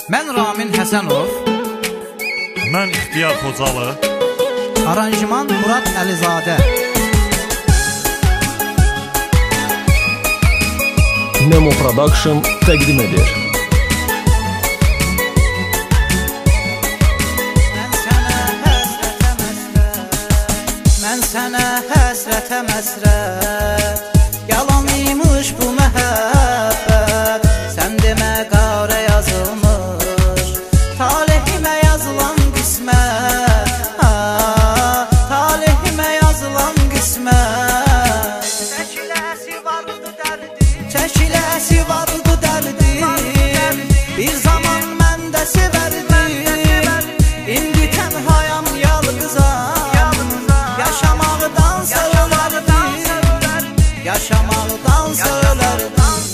Mən Ramin Həsənov. Mən İxtiyar Xocalı. Aranjman Murad Əlizadə. Memo Production təqdim edir. Mən sənə həsrətə məsrət, yalan imiş bu məhəbbət. Sən demə qara yazılmış, talihimə yazılan qismət. Talihimə yazılan qismət. Çəkiləsi vardı dərdim, çəkiləsi vardı dərdim. Bir zaman mən də sevərdim. İndi tənhayam, yalqızam. Yaşamaqdan söylərdim, yaşamaqdan söylərdim.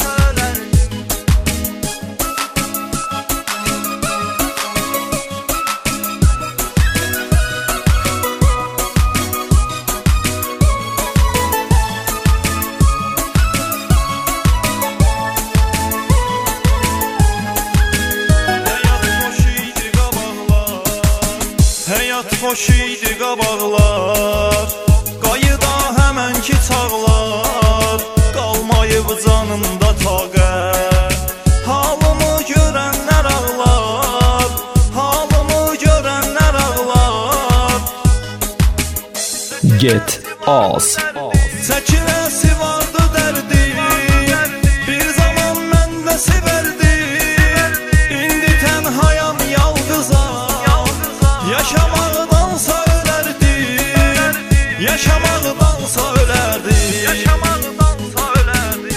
Həyat xoş idi qabaqlar, qayıda həmənki çağlar. Qalmayıb canımda taqət, halımı görənlər ağlar, halımı görənlər ağlar. Get Az. Çəkiləsi vardı dərdim, bir zaman mən də sevərdim. İndi tənhayam, yalqızam. Yaşamaqdansa ölərdim, yaşamaqdansa ölərdim, yaşamaqdansa ölərdim.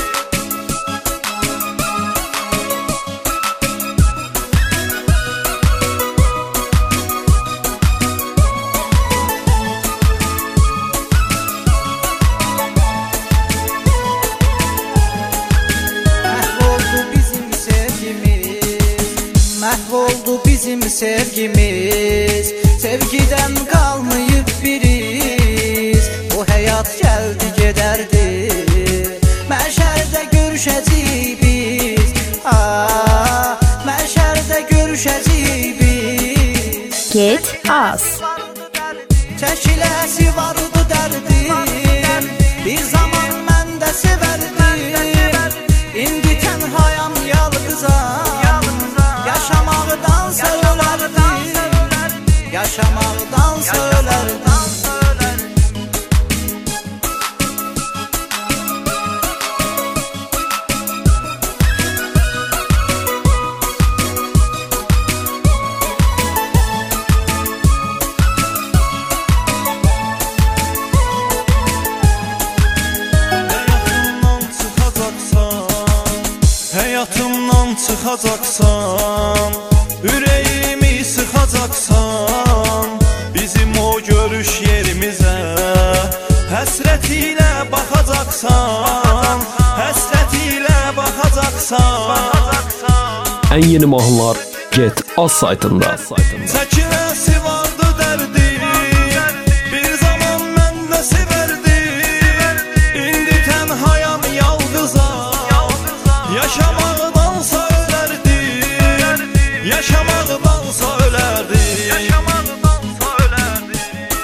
Məhvoldu bizim sevgimiz, məhvoldu bizim sevgimiz. Sevgidən qalmayıb biriz, bu həyat gəldi gedərdi. Məşərdə görüşəcəyik biz, məşərdə görüşəcəyik biz. Get Az. Çəkiləsi vardı dərdim, bir zaman mən də sevərdim. İndi tənhayam, yalqızam. Yaşamaqdan söylərdim, yaşamaqdan söylərdim. Həyatımdan çıxacaqsan, ürəyimi sıxacaqsan. Bizim o görüş yerimizə həsrət ilə baxacaqsan, həsrət ilə baxacaqsan. Ən yeni mahnılar Get Az saytında. Çəkiləsi vardı dərdim, bir zaman mən də sevərdim. İndi tənhayam, yalqızam. Yaşamaqdansa ölərdim, yaşamaqdansa ölərdim, yaşamaqdansa ölərdim.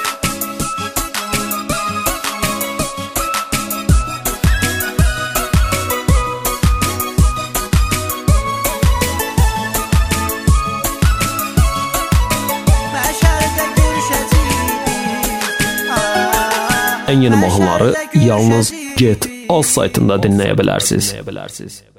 Məşərdə görüşəcəyik biz. Ən yeni mahnıları yalnız Get Az saytında dinləyə bilərsiniz.